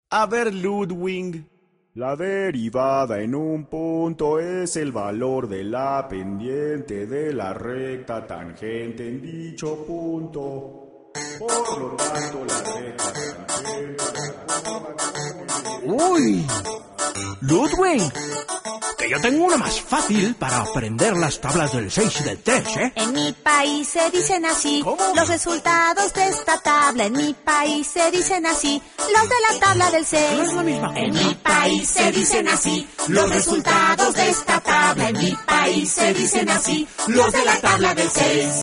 A ver, Ludwig. La derivada en un punto es el valor de la pendiente de la recta tangente en dicho punto. Por lo tanto, la recta tangente... ¡Uy! Ludwig, que yo tengo una más fácil para aprender las tablas del 6 y del 3, ¿eh? En mi país se dicen así. ¿Cómo? Los resultados de esta tabla. En mi país se dicen así. Los de la tabla del 6. No es la misma. En mi país se dicen así. Los resultados de esta tabla. En mi país se dicen así. Los de la tabla del 6.